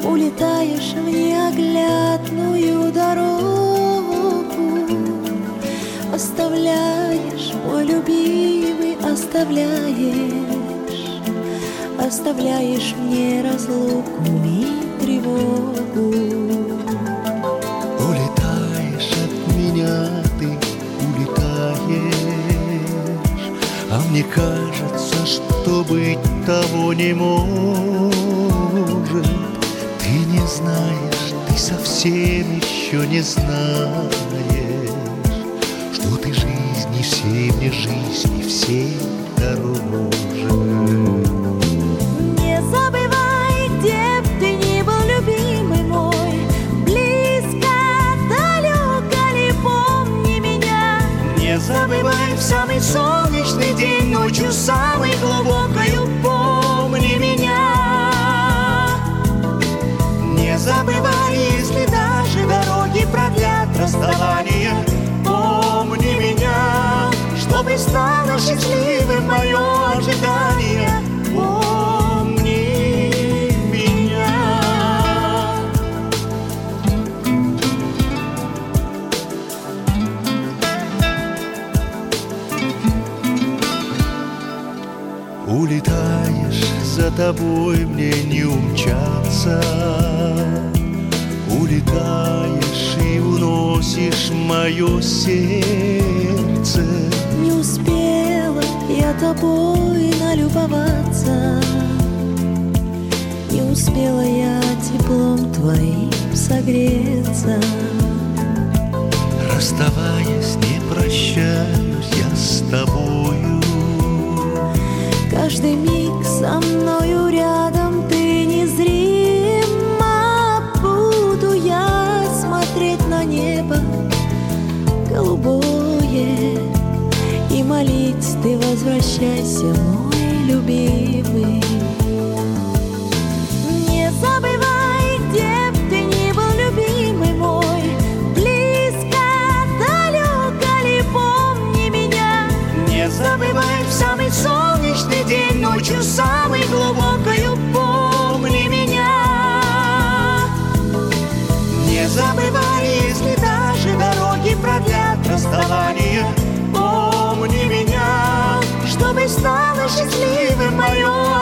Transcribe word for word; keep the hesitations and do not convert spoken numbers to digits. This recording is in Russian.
улетаешь в неоглядную дорогу. Оставляешь, мой любимый, оставляешь, оставляешь мне разлуку и тревогу. Улетаешь от меня, ты улетаешь, а мне кажется, что быть того не может. Ты не знаешь, ты совсем еще не знаешь, что ты жизни всей мне жизни всей дороже. Не забывай, где б ты ни был, любимый мой, близко, далеко ли, помни меня. Не забывай в самый солнечный день, ночью самой глубокою, помни меня. Не забывай, если даже дороги продлят расставание, помни меня, чтобы стало счастливым мое ожидание, помни меня. Улетаешь, за тобой мне не умчаться. Улетаешь и уносишь мое сердце. Не успела я тобой налюбоваться, не успела я теплом твоим согреться. Расставаясь, не прощаюсь я с тобою. Каждый миг со мною рядом ты незримо. Буду я смотреть на небо голубое и молить: ты возвращайся, мой любимый. Не забывай, где б ты ни был, любимый мой, близко, далеко ли, помни меня. Не забывай в самый солнечный день, ночью самой глубокою, помни меня. Не забывай, если даже дороги продлят расставание, помни меня, чтобы стало счастливым мое